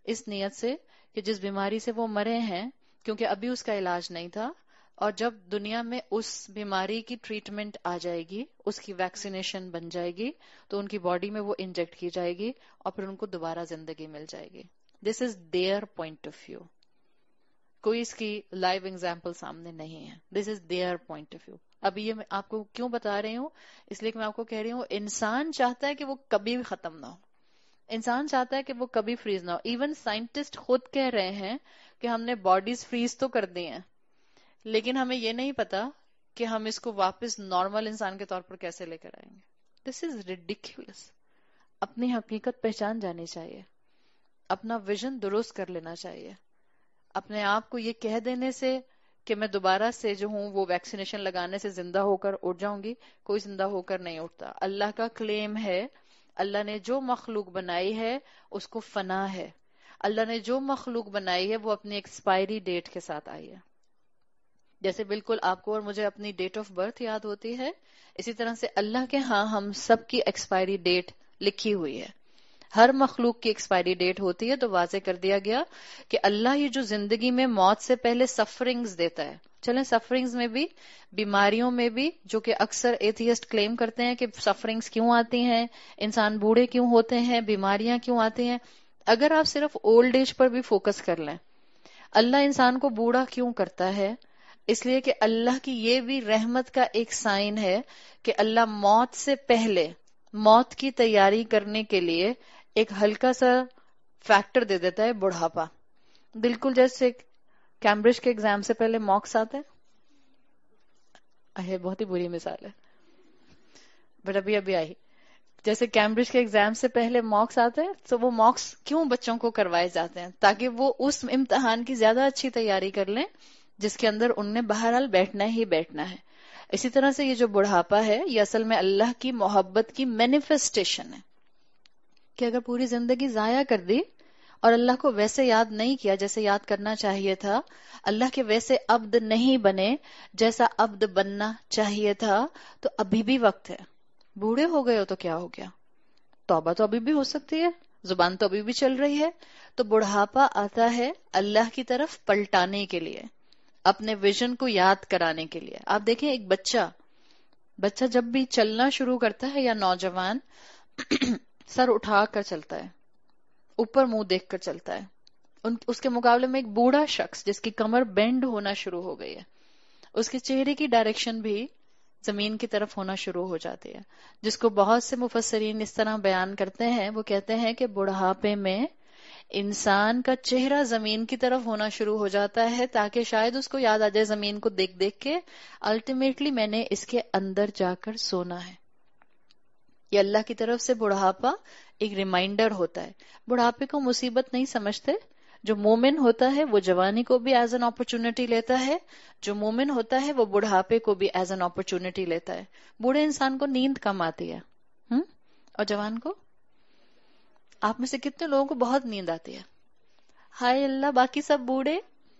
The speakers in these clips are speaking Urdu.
اس نیت سے کہ جس بیماری سے وہ مرے ہیں کیونکہ ابھی اس کا علاج نہیں تھا، اور جب دنیا میں اس بیماری کی ٹریٹمنٹ آ جائے گی، اس کی ویکسینیشن بن جائے گی، تو ان کی باڈی میں وہ انجیکٹ کی جائے گی اور پھر ان کو دوبارہ زندگی مل جائے گی. This is their point of view. کوئی اس کی لائیو ایگزامپل سامنے نہیں ہے. This is their point of view. ابھی یہ میں آپ کو کیوں بتا رہی ہوں؟ اس لیے کہ میں آپ کو کہہ رہی ہوں انسان چاہتا ہے کہ وہ کبھی بھی ختم نہ ہو. انسان چاہتا ہے کہ وہ کبھی فریز نہ ہو. ایون سائنٹسٹ خود کہہ رہے ہیں کہ ہم نے باڈیز فریز تو کر دی ہیں، لیکن ہمیں یہ نہیں پتا کہ ہم اس کو واپس نارمل انسان کے طور پر کیسے لے کر آئیں گے. دس از ریڈیکیولس. اپنی حقیقت پہچان جانی چاہیے، اپنا ویژن درست کر لینا چاہیے. اپنے آپ کو یہ کہہ دینے سے کہ میں دوبارہ سے جو ہوں وہ ویکسینیشن لگانے سے زندہ ہو کر اٹھ جاؤں گی، کوئی زندہ ہو کر نہیں اٹھتا. اللہ کا کلیم ہے، اللہ نے جو مخلوق بنائی ہے اس کو فنا ہے. اللہ نے جو مخلوق بنائی ہے وہ اپنی ایکسپائری ڈیٹ کے ساتھ آئی ہے. جیسے بالکل آپ کو اور مجھے اپنی ڈیٹ آف برتھ یاد ہوتی ہے، اسی طرح سے اللہ کے ہاں ہم سب کی ایکسپائری ڈیٹ لکھی ہوئی ہے. ہر مخلوق کی ایکسپائری ڈیٹ ہوتی ہے. تو واضح کر دیا گیا کہ اللہ یہ جو زندگی میں موت سے پہلے سفرنگز دیتا ہے. چلیں سفرنگز میں بھی، بیماریوں میں بھی، جو کہ اکثر ایتھیسٹ کلیم کرتے ہیں کہ سفرنگز کیوں آتی ہیں، انسان بوڑھے کیوں ہوتے ہیں، بیماریاں کیوں آتی ہیں. اگر آپ صرف اولڈ ایج پر بھی فوکس کر لیں، اللہ انسان کو بوڑھا کیوں کرتا ہے؟ اس لیے کہ اللہ کی یہ بھی رحمت کا ایک سائن ہے کہ اللہ موت سے پہلے موت کی تیاری کرنے کے لیے ایک ہلکا سا فیکٹر دے دیتا ہے، بڑھاپا. بالکل جیسے کیمبرج کے ایگزام سے پہلے مارکس آتے ہیں. بہت ہی بری مثال ہے بٹ ابھی آئی. جیسے کیمبرج کے ایگزام سے پہلے مارکس آتے ہیں، تو وہ مارکس کیوں بچوں کو کروائے جاتے ہیں؟ تاکہ وہ اس امتحان کی زیادہ اچھی تیاری کر لیں جس کے اندر ان نے بہرحال بیٹھنا ہی بیٹھنا ہے. اسی طرح سے یہ جو بڑھاپا ہے یہ اصل میں اللہ کی محبت کی مینیفیسٹیشن ہے کہ اگر پوری زندگی ضائع کر دی اور اللہ کو ویسے یاد نہیں کیا جیسے یاد کرنا چاہیے تھا، اللہ کے ویسے عبد نہیں بنے جیسا عبد بننا چاہیے تھا، تو ابھی بھی وقت ہے. بوڑھے ہو گئے ہو تو کیا ہو گیا؟ توبہ تو ابھی بھی ہو سکتی ہے، زبان تو ابھی بھی چل رہی ہے. تو بڑھاپا آتا ہے اللہ کی طرف پلٹانے کے لیے، اپنے ویژن کو یاد کرانے کے لیے. آپ دیکھیں ایک بچہ جب بھی چلنا شروع کرتا ہے یا نوجوان، سر اٹھا کر چلتا ہے، اوپر منہ دیکھ کر چلتا ہے. اس کے مقابلے میں ایک بوڑھا شخص جس کی کمر بینڈ ہونا شروع ہو گئی ہے، اس کے چہرے کی ڈائریکشن بھی زمین کی طرف ہونا شروع ہو جاتی ہے. جس کو بہت سے مفسرین اس طرح بیان کرتے ہیں، وہ کہتے ہیں کہ بڑھاپے میں انسان کا چہرہ زمین کی طرف ہونا شروع ہو جاتا ہے تاکہ شاید اس کو یاد آ جائے زمین کو دیکھ دیکھ کے الٹیمیٹلی میں نے اس کے اندر جا کر سونا ہے. یہ اللہ کی طرف سے بڑھاپا ایک ریمائنڈر ہوتا ہے. بڑھاپے کو مصیبت نہیں سمجھتے. جو مومن ہوتا ہے وہ جوانی کو بھی ایز این اپرچونٹی لیتا ہے، جو مومن ہوتا ہے وہ بڑھاپے کو بھی ایز این اپرچونٹی لیتا ہے. بوڑھے انسان کو نیند کم آتی ہے اور جوان کو؟ آپ میں سے کتنے لوگوں کو بہت نیند آتی ہے؟ ہائے اللہ، باقی سب بوڑھے؟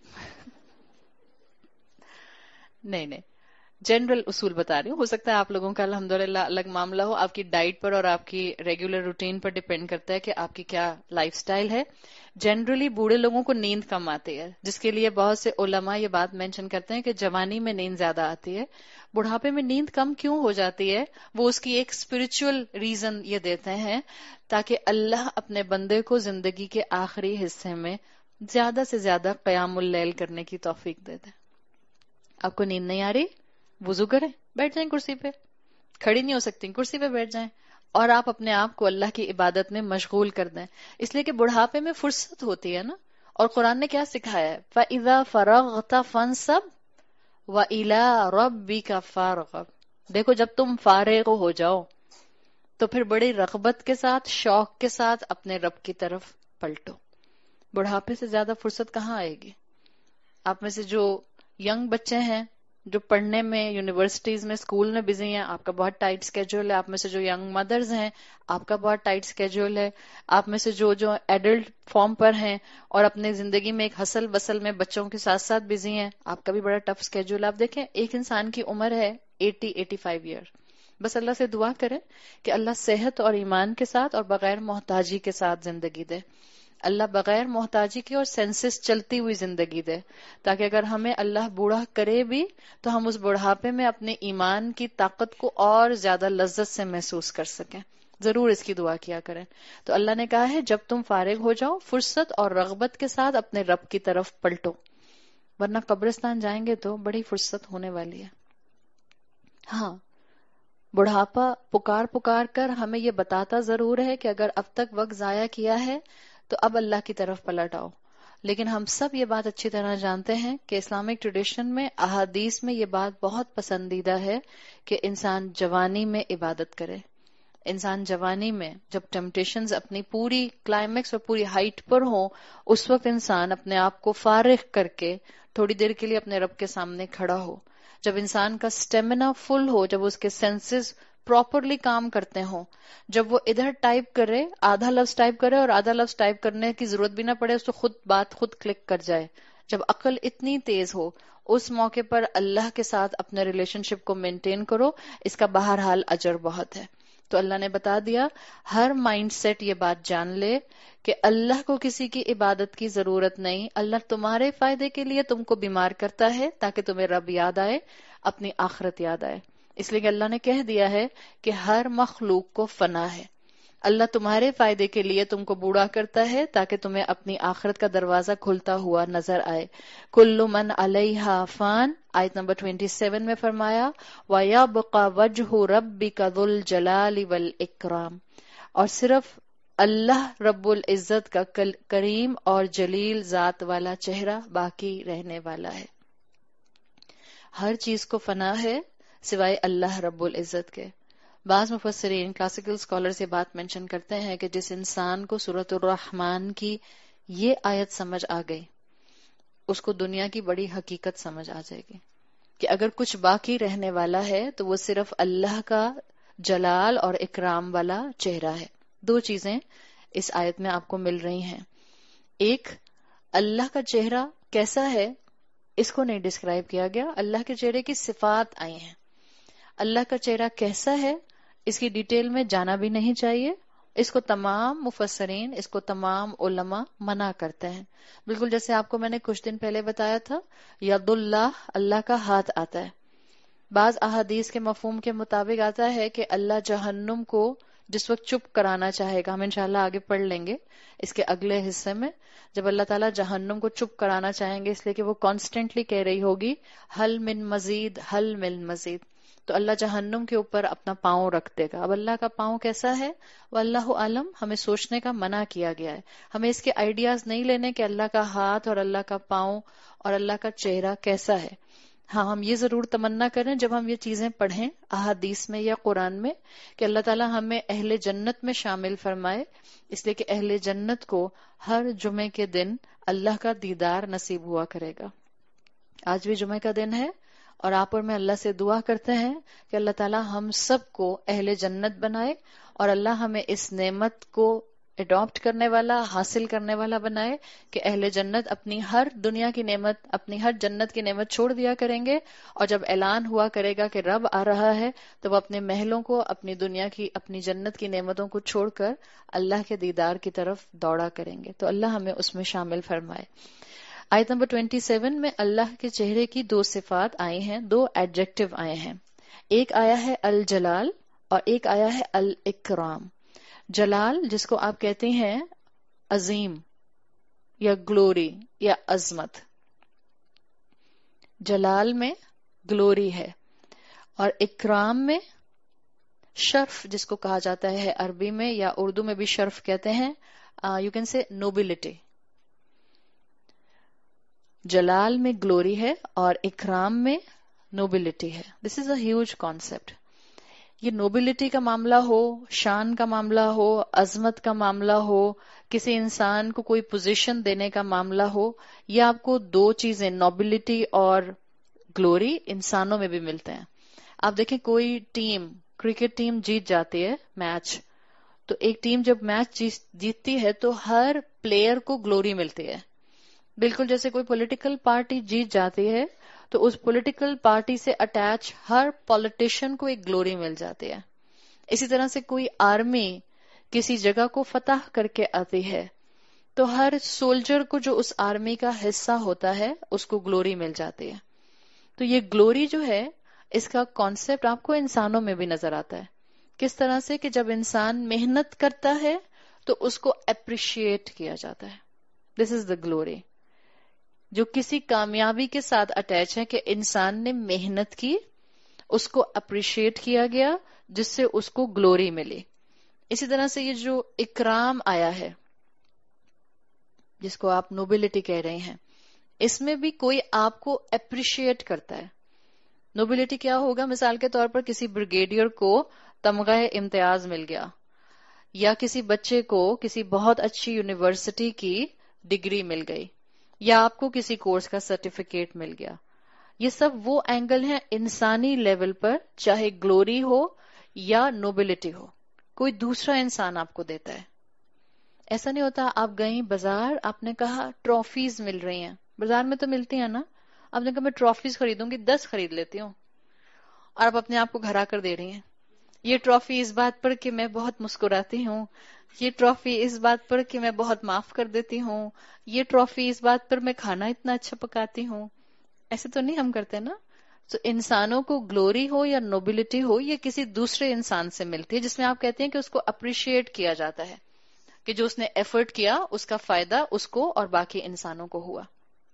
نہیں، جنرل اصول بتا رہی ہوں. ہو سکتا ہے آپ لوگوں کا الحمدللہ الگ معاملہ ہو، آپ کی ڈائٹ پر اور آپ کی ریگولر روٹین پر ڈیپینڈ کرتا ہے کہ آپ کی کیا لائف سٹائل ہے. جنرلی بوڑھے لوگوں کو نیند کم آتی ہے، جس کے لیے بہت سے علماء یہ بات مینشن کرتے ہیں کہ جوانی میں نیند زیادہ آتی ہے. بڑھاپے میں نیند کم کیوں ہو جاتی ہے؟ وہ اس کی ایک اسپرچل ریزن یہ دیتے ہیں تاکہ اللہ اپنے بندے کو زندگی کے آخری حصے میں زیادہ سے زیادہ قیام اللیل کرنے کی توفیق دے دے. آپ کو نیند نہیں آ رہی؟ وضو کریں، بیٹھ جائیں کرسی پہ. کھڑی نہیں ہو سکتی، کرسی پہ بیٹھ جائیں اور آپ اپنے آپ کو اللہ کی عبادت میں مشغول کر دیں. اس لیے کہ بڑھاپے میں فرصت ہوتی ہے نا. اور قرآن نے کیا سکھایا ہے؟ فَإِذَا فَرَغْتَ فَانْصَبْ وَإِلَىٰ رَبِّكَ فَارْغَب. دیکھو جب تم فارغ ہو جاؤ تو پھر بڑی رغبت کے ساتھ، شوق کے ساتھ اپنے رب کی طرف پلٹو. بڑھاپے سے زیادہ فرصت کہاں آئے گی؟ آپ میں سے جو ینگ بچے ہیں، جو پڑھنے میں یونیورسٹیز میں اسکول میں بزی ہیں، آپ کا بہت ٹائٹ سکیجول ہے. آپ میں سے جو ینگ مدرز ہیں، آپ کا بہت ٹائٹ سکیجول ہے. آپ میں سے جو ایڈلٹ فارم پر ہیں اور اپنے زندگی میں ایک ہسل بسل میں بچوں کے ساتھ ساتھ بزی ہیں، آپ کا بھی بڑا ٹف سکیجول. آپ دیکھیں ایک انسان کی عمر ہے 80-85 ایئر. بس اللہ سے دعا کریں کہ اللہ صحت اور ایمان کے ساتھ اور بغیر محتاجی کے ساتھ زندگی دے. اللہ بغیر محتاجی کے اور سینسس چلتی ہوئی زندگی دے، تاکہ اگر ہمیں اللہ بوڑھا کرے بھی تو ہم اس بڑھاپے میں اپنے ایمان کی طاقت کو اور زیادہ لذت سے محسوس کر سکیں. ضرور اس کی دعا کیا کریں. تو اللہ نے کہا ہے جب تم فارغ ہو جاؤ فرصت اور رغبت کے ساتھ اپنے رب کی طرف پلٹو، ورنہ قبرستان جائیں گے تو بڑی فرصت ہونے والی ہے. ہاں، بڑھاپا پکار پکار کر ہمیں یہ بتاتا ضرور ہے کہ اگر اب تک وقت ضائع کیا ہے تو اب اللہ کی طرف پلٹ آؤ. لیکن ہم سب یہ بات اچھی طرح جانتے ہیں کہ اسلامک ٹریڈیشن میں احادیث میں یہ بات بہت پسندیدہ ہے کہ انسان جوانی میں عبادت کرے. انسان جوانی میں جب ٹیمپٹیشنز اپنی پوری کلائمیکس اور پوری ہائٹ پر ہوں، اس وقت انسان اپنے آپ کو فارغ کر کے تھوڑی دیر کے لیے اپنے رب کے سامنے کھڑا ہو. جب انسان کا سٹیمنا فل ہو، جب اس کے سینسز پراپرلی کام کرتے ہوں، جب وہ ادھر ٹائپ کرے، آدھا لفظ ٹائپ کرے اور آدھا لفظ ٹائپ کرنے کی ضرورت بھی نہ پڑے، اس کو خود بات خود کلک کر جائے، جب عقل اتنی تیز ہو، اس موقع پر اللہ کے ساتھ اپنے ریلیشن شپ کو مینٹین کرو. اس کا بہرحال اجر بہت ہے. تو اللہ نے بتا دیا، ہر مائنڈ سیٹ یہ بات جان لے کہ اللہ کو کسی کی عبادت کی ضرورت نہیں. اللہ تمہارے فائدے کے لیے تم کو بیمار کرتا ہے تاکہ تمہیں رب یاد آئے، اپنی آخرت یاد آئے. اس لیے کہ اللہ نے کہہ دیا ہے کہ ہر مخلوق کو فنا ہے. اللہ تمہارے فائدے کے لیے تم کو بوڑھا کرتا ہے تاکہ تمہیں اپنی آخرت کا دروازہ کھلتا ہوا نظر آئے. کل من علیہا فان، آیت نمبر 27 میں فرمایا وَيَبْقَى وَجْهُ رَبِّكَ ذُو الْجَلَالِ وَالْإِكْرَامِ، اور صرف اللہ رب العزت کا کریم اور جلیل ذات والا چہرہ باقی رہنے والا ہے. ہر چیز کو فنا ہے سوائے اللہ رب العزت کے. بعض مفسرین کلاسیکل اسکالرز یہ بات مینشن کرتے ہیں کہ جس انسان کو سورۃ الرحمن کی یہ آیت سمجھ آ گئی، اس کو دنیا کی بڑی حقیقت سمجھ آ جائے گی کہ اگر کچھ باقی رہنے والا ہے تو وہ صرف اللہ کا جلال اور اکرام والا چہرہ ہے. دو چیزیں اس آیت میں آپ کو مل رہی ہیں. ایک، اللہ کا چہرہ کیسا ہے اس کو نہیں ڈسکرائب کیا گیا، اللہ کے چہرے کی صفات آئی ہیں. اللہ کا چہرہ کیسا ہے اس کی ڈیٹیل میں جانا بھی نہیں چاہیے. اس کو تمام مفسرین، اس کو تمام علماء منع کرتے ہیں. بالکل جیسے آپ کو میں نے کچھ دن پہلے بتایا تھا ید اللہ، اللہ کا ہاتھ آتا ہے. بعض احادیث کے مفہوم کے مطابق آتا ہے کہ اللہ جہنم کو جس وقت چپ کرانا چاہے گا، ہم انشاءاللہ آگے پڑھ لیں گے اس کے اگلے حصے میں، جب اللہ تعالیٰ جہنم کو چپ کرانا چاہیں گے اس لیے کہ وہ کانسٹنٹلی کہہ رہی ہوگی حل من مزید، حل من مزید، تو اللہ جہنم کے اوپر اپنا پاؤں رکھ دے گا. اب اللہ کا پاؤں کیسا ہے واللہ عالم، ہمیں سوچنے کا منع کیا گیا ہے. ہمیں اس کے آئیڈیاز نہیں لینے کہ اللہ کا ہاتھ اور اللہ کا پاؤں اور اللہ کا چہرہ کیسا ہے. ہاں، ہم یہ ضرور تمنا کریں جب ہم یہ چیزیں پڑھیں احادیث میں یا قرآن میں کہ اللہ تعالیٰ ہمیں اہل جنت میں شامل فرمائے، اس لیے کہ اہل جنت کو ہر جمعے کے دن اللہ کا دیدار نصیب ہوا کرے گا. آج بھی جمعے کا دن ہے اور آپ اور میں اللہ سے دعا کرتے ہیں کہ اللہ تعالیٰ ہم سب کو اہل جنت بنائے اور اللہ ہمیں اس نعمت کو اڈاپٹ کرنے والا، حاصل کرنے والا بنائے کہ اہل جنت اپنی ہر دنیا کی نعمت، اپنی ہر جنت کی نعمت چھوڑ دیا کریں گے، اور جب اعلان ہوا کرے گا کہ رب آ رہا ہے تو وہ اپنے محلوں کو، اپنی دنیا کی، اپنی جنت کی نعمتوں کو چھوڑ کر اللہ کے دیدار کی طرف دوڑا کریں گے. تو اللہ ہمیں اس میں شامل فرمائے. آیت نمبر 27 میں اللہ کے چہرے کی دو صفات آئی ہیں، دو ایڈجیکٹو آئے ہیں. ایک آیا ہے الجلال اور ایک آیا ہے الاکرام. جلال جس کو آپ کہتے ہیں عظیم یا گلوری یا عظمت، جلال میں گلوری ہے، اور اکرام میں شرف جس کو کہا جاتا ہے عربی میں یا اردو میں بھی شرف کہتے ہیں، یو کین سے نوبلٹی. جلال میں گلوری ہے اور اکرام میں نوبلٹی ہے. This is a huge concept. یہ نوبلٹی کا معاملہ ہو، شان کا معاملہ ہو، عظمت کا معاملہ ہو، کسی انسان کو کوئی پوزیشن دینے کا معاملہ ہو، یہ آپ کو دو چیزیں نوبلٹی اور گلوری انسانوں میں بھی ملتے ہیں. آپ دیکھیں کوئی ٹیم، کرکٹ ٹیم جیت جاتی ہے میچ، تو ایک ٹیم جب میچ جیتتی ہے تو ہر پلیئر کو گلوری ملتی ہے. بالکل جیسے کوئی پولیٹیکل پارٹی جیت جاتی ہے تو اس پولیٹیکل پارٹی سے اٹیچ ہر پولیٹیشین کو ایک گلوری مل جاتی ہے. اسی طرح سے کوئی آرمی کسی جگہ کو فتح کر کے آتی ہے تو ہر سولجر کو جو اس آرمی کا حصہ ہوتا ہے اس کو گلوری مل جاتی ہے. تو یہ گلوری جو ہے اس کا کانسیپٹ آپ کو انسانوں میں بھی نظر آتا ہے. کس طرح سے کہ جب انسان محنت کرتا ہے تو اس کو اپریشیٹ کیا جاتا ہے. دس از دا گلوری جو کسی کامیابی کے ساتھ اٹیچ ہے کہ انسان نے محنت کی, اس کو اپریشیٹ کیا گیا جس سے اس کو گلوری ملی. اسی طرح سے یہ جو اکرام آیا ہے جس کو آپ نوبلٹی کہہ رہے ہیں, اس میں بھی کوئی آپ کو اپریشیٹ کرتا ہے. نوبلٹی کیا ہوگا؟ مثال کے طور پر کسی بریگیڈیئر کو تمغہ امتیاز مل گیا, یا کسی بچے کو کسی بہت اچھی یونیورسٹی کی ڈگری مل گئی, یا آپ کو کسی کورس کا سرٹیفکیٹ مل گیا. یہ سب وہ اینگل ہیں انسانی لیول پر, چاہے گلوری ہو یا نوبلٹی ہو, کوئی دوسرا انسان آپ کو دیتا ہے. ایسا نہیں ہوتا آپ گئیں بازار, آپ نے کہا ٹرافیز مل رہی ہیں, بازار میں تو ملتی ہیں نا, آپ نے کہا میں ٹرافیز خریدوں گی, 10 خرید لیتی ہوں, اور آپ اپنے آپ کو گھرا کر دے رہی ہیں. یہ ٹرافی اس بات پر کہ میں بہت مسکراتی ہوں, یہ ٹرافی اس بات پر کہ میں بہت معاف کر دیتی ہوں, یہ ٹرافی اس بات پر میں کھانا اتنا اچھا پکاتی ہوں. ایسے تو نہیں ہم کرتے نا. تو انسانوں کو گلوری ہو یا نوبلٹی ہو, یہ کسی دوسرے انسان سے ملتی ہے, جس میں آپ کہتے ہیں کہ اس کو اپریشیٹ کیا جاتا ہے کہ جو اس نے ایفرٹ کیا اس کا فائدہ اس کو اور باقی انسانوں کو ہوا.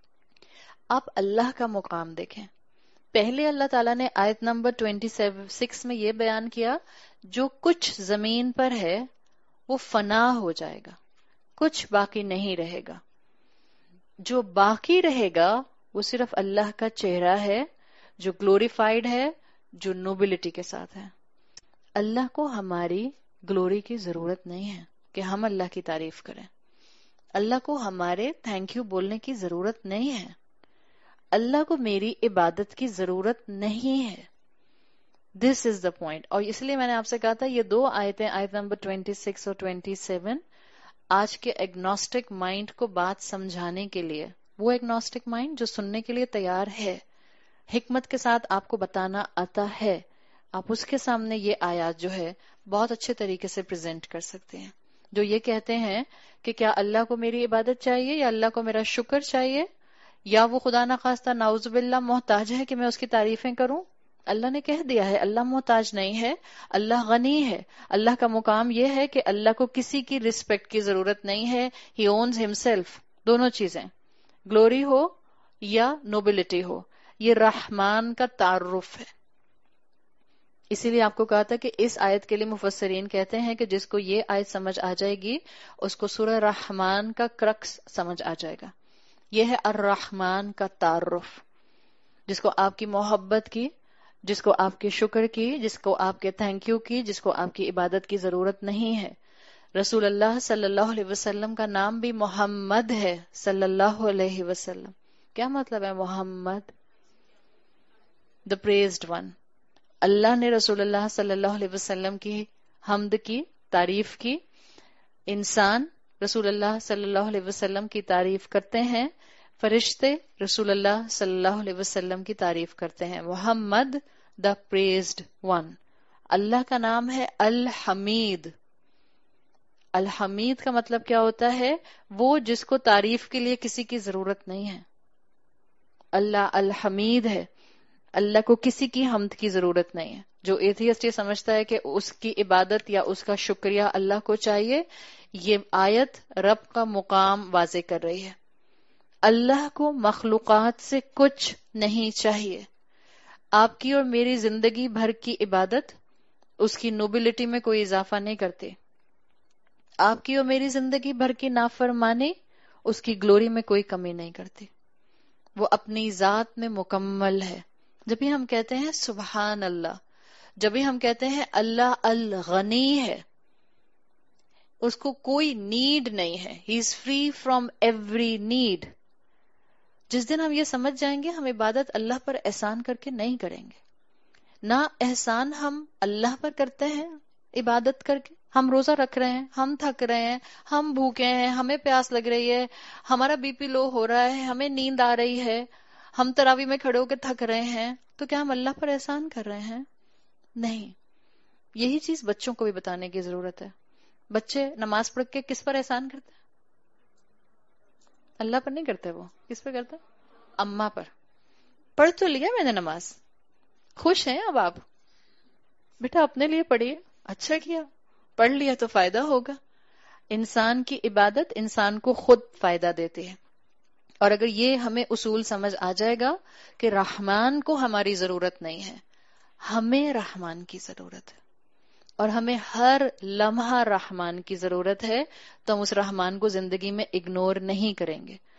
آپ اللہ کا مقام دیکھیں. پہلے اللہ تعالیٰ نے آیت نمبر 26 میں یہ بیان کیا, جو کچھ زمین پر ہے وہ فنا ہو جائے گا, کچھ باقی نہیں رہے گا. جو باقی رہے گا وہ صرف اللہ کا چہرہ ہے جو گلوریفائڈ ہے, جو نوبلٹی کے ساتھ ہے. اللہ کو ہماری گلوری کی ضرورت نہیں ہے کہ ہم اللہ کی تعریف کریں. اللہ کو ہمارے تھینک یو بولنے کی ضرورت نہیں ہے. اللہ کو میری عبادت کی ضرورت نہیں ہے. This is the point. اور اس لیے میں نے آپ سے کہا تھا یہ 2 آیتیں, آیت نمبر 26 اور 27, آج کے ایگنوسٹک مائنڈ کو بات سمجھانے کے لیے, وہ ایگنوسٹک مائنڈ جو سننے کے لیے تیار ہے, حکمت کے ساتھ آپ کو بتانا آتا ہے, آپ اس کے سامنے یہ آیات جو ہے بہت اچھے طریقے سے پریزنٹ کر سکتے ہیں. جو یہ کہتے ہیں کہ کیا اللہ کو میری عبادت چاہیے یا اللہ کو میرا شکر چاہیے, یا وہ خدا نخواستہ نعوذ باللہ محتاج ہے کہ میں اس کی تعریفیں کروں. اللہ نے کہہ دیا ہے اللہ محتاج نہیں ہے, اللہ غنی ہے. اللہ کا مقام یہ ہے کہ اللہ کو کسی کی رسپیکٹ کی ضرورت نہیں ہے, ہی اونز ہمسیلف. دونوں چیزیں, گلوری ہو یا نوبلٹی ہو, یہ رحمان کا تعارف ہے. اسی لیے آپ کو کہا تھا کہ اس آیت کے لیے مفسرین کہتے ہیں کہ جس کو یہ آیت سمجھ آ جائے گی اس کو سورہ رحمان کا کرکس سمجھ آ جائے گا. یہ ہے الرحمن کا تعارف, جس کو آپ کی محبت کی, جس کو آپ کے شکر کی, جس کو آپ کے تھینک یو کی, جس کو آپ کی عبادت کی ضرورت نہیں ہے. رسول اللہ صلی اللہ علیہ وسلم کا نام بھی محمد ہے صلی اللہ علیہ وسلم. کیا مطلب ہے محمد؟ دا پریزڈ ون. اللہ نے رسول اللہ صلی اللہ علیہ وسلم کی حمد کی, تعریف کی. انسان رسول اللہ صلی اللہ علیہ وسلم کی تعریف کرتے ہیں, فرشتے رسول اللہ صلی اللہ علیہ وسلم کی تعریف کرتے ہیں. محمد دا پریزڈ ون. اللہ کا نام ہے الحمید. الحمید کا مطلب کیا ہوتا ہے؟ وہ جس کو تعریف کے لیے کسی کی ضرورت نہیں ہے. اللہ الحمید ہے, اللہ کو کسی کی حمد کی ضرورت نہیں ہے. جو ایتھیسٹ یہ سمجھتا ہے کہ اس کی عبادت یا اس کا شکریہ اللہ کو چاہیے, یہ آیت رب کا مقام واضح کر رہی ہے. اللہ کو مخلوقات سے کچھ نہیں چاہیے. آپ کی اور میری زندگی بھر کی عبادت اس کی نوبلٹی میں کوئی اضافہ نہیں کرتی. آپ کی اور میری زندگی بھر کی نافرمانی اس کی گلوری میں کوئی کمی نہیں کرتی. وہ اپنی ذات میں مکمل ہے. جب بھی ہم کہتے ہیں سبحان اللہ, جب بھی ہم کہتے ہیں اللہ الغنی ہے, اس کو کوئی نیڈ نہیں ہے. He is free from every need. جس دن ہم یہ سمجھ جائیں گے ہم عبادت اللہ پر احسان کر کے نہیں کریں گے. نہ احسان ہم اللہ پر کرتے ہیں عبادت کر کے. ہم روزہ رکھ رہے ہیں, ہم تھک رہے ہیں, ہم بھوکے ہیں, ہمیں پیاس لگ رہی ہے, ہمارا بی پی لو ہو رہا ہے, ہمیں نیند آ رہی ہے, ہم تراوی میں کھڑے ہو کے تھک رہے ہیں, تو کیا ہم اللہ پر احسان کر رہے ہیں؟ نہیں. یہی چیز بچوں کو بھی بتانے کی ضرورت ہے. بچے نماز پڑھ کے کس پر احسان کرتے ہیں؟ اللہ پر نہیں کرتے، وہ کس پہ کرتے؟ اماں پر. پڑھ تو لیا میں نے نماز، خوش ہیں اب آپ؟ بیٹا اپنے لیے پڑھیے، اچھا کیا، پڑھ لیا تو فائدہ ہوگا. انسان کی عبادت انسان کو خود فائدہ دیتی ہے. اور اگر یہ ہمیں اصول سمجھ آ جائے گا کہ رحمان کو ہماری ضرورت نہیں ہے، ہمیں رحمان کی ضرورت ہے، اور ہمیں ہر لمحہ رحمان کی ضرورت ہے، تو ہم اس رحمان کو زندگی میں اگنور نہیں کریں گے.